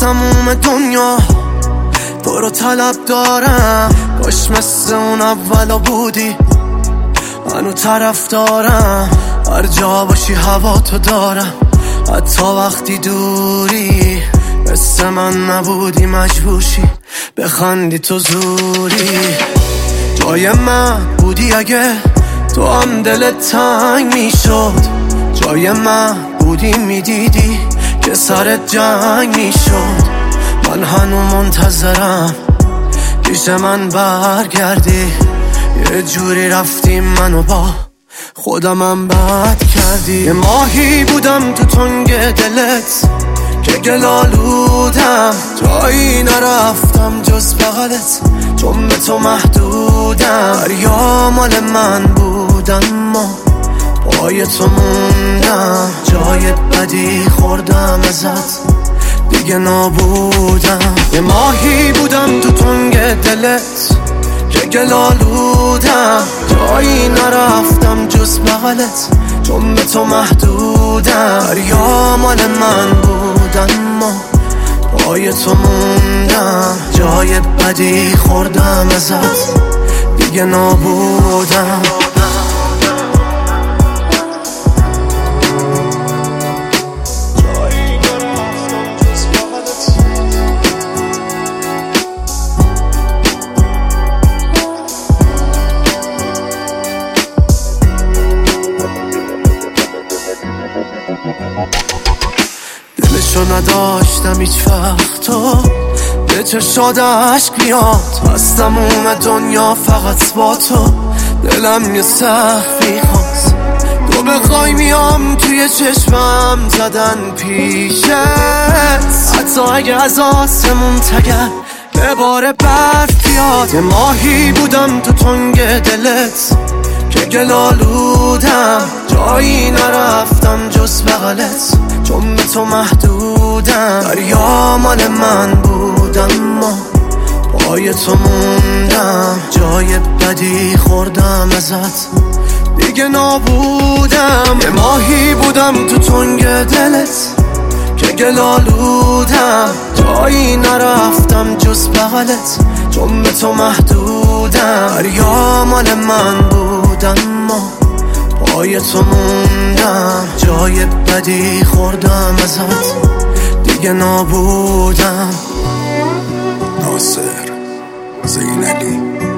تموم دنیا تو رو طلب دارم، کاش مثل اون اولا بودی، منو طرف دارم، هر جا باشی هوا تو دارم، حتی وقتی دوری مثل من نبودی مجبوشی بخندی تو زوری. جای من بودی اگه تو هم دلت تنگ میشد، جای من بودی میدیدی که سرت جنگ میشد، من هنوز منتظرم پیش من برگردی، یه جوری رفتیم منو با خودمم بد کردی. یه ماهی بودم تو تنگ دلت که گلالودم، جایی نرفتم جز بغلت چون به تو محدودم، دریا مال من بودن ما پای تو موندم، جای بدی خوردم ازت دیگه نابودم. یه ماهی بودم تو تنگ دلت که گلالودم، جایی نرفتم جز بغلت چون به تو محدودم، دریا مال من بودن ما پای تو موندم، جای بدی خوردم ازت دیگه نابودم. دلشو نداشتم هیچ وقت تو به چشاد عشق بیاد، از تموم دنیا فقط با تو دلم یه سخفی خواست، تو بخوای میام توی چشمم زدن پیشت، حتی اگه از آسمون تگر به بار برف بیاد. یه ماهی بودم تو تنگ دلت که گلالودم، جایی نرفتم جز بغلت چون به تو محدودم، دریا مال من بودم ما پای تو موندم، جای بدی خوردم ازت دیگه نابودم. یه ماهی بودم تو تنگ دلت که گلالودم، جایی نرفتم جز بغلت چون به تو محدودم، دریا مال من بودم ما پای تو موندم، جای بدی خوردم ازت دیگه نابودم. ناصر زینلی